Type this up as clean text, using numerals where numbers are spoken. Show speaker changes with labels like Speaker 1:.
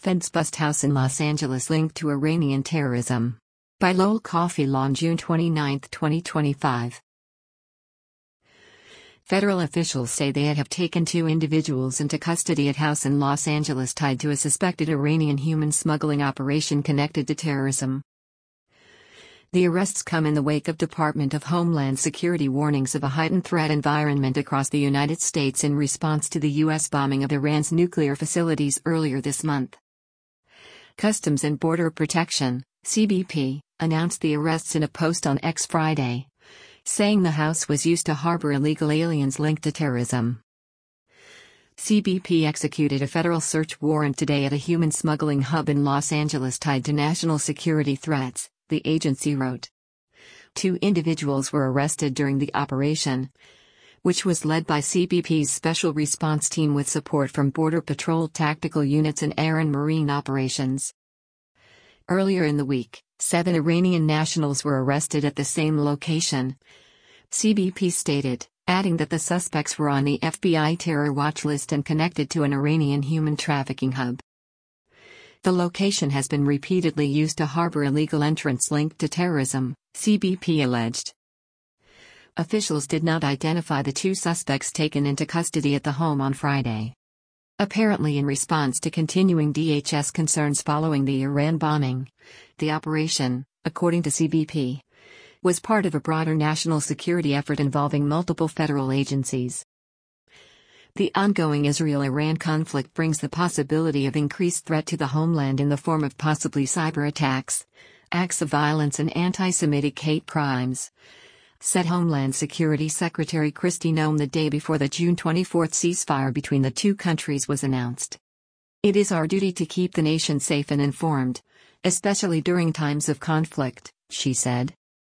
Speaker 1: Feds bust house in Los Angeles linked to Iranian terrorism. By Lowell Coffey Law on June 29, 2025. Federal officials say they have taken 2 individuals into custody at house in Los Angeles tied to a suspected Iranian human smuggling operation connected to terrorism. The arrests come in the wake of Department of Homeland Security warnings of a heightened threat environment across the United States in response to the U.S. bombing of Iran's nuclear facilities earlier this month. Customs and Border Protection, CBP, announced the arrests in a post on X Friday, saying the house was used to harbor illegal aliens linked to terrorism. CBP executed a federal search warrant today at a human smuggling hub in Los Angeles tied to national security threats, the agency wrote. 2 individuals were arrested during the operation, which was led by CBP's Special Response Team with support from Border Patrol tactical units and air and marine operations. Earlier in the week, 7 Iranian nationals were arrested at the same location, CBP stated, adding that the suspects were on the FBI terror watch list and connected to an Iranian human trafficking hub. The location has been repeatedly used to harbor illegal entrants linked to terrorism, CBP alleged. Officials did not identify the 2 suspects taken into custody at the home on Friday. Apparently in response to continuing DHS concerns following the Iran bombing, the operation, according to CBP, was part of a broader national security effort involving multiple federal agencies. The ongoing Israel-Iran conflict brings the possibility of increased threat to the homeland in the form of possibly cyber attacks, acts of violence and anti-Semitic hate crimes, said Homeland Security Secretary Kristi Noem the day before the June 24 ceasefire between the 2 countries was announced. It is our duty to keep the nation safe and informed, especially during times of conflict, she said.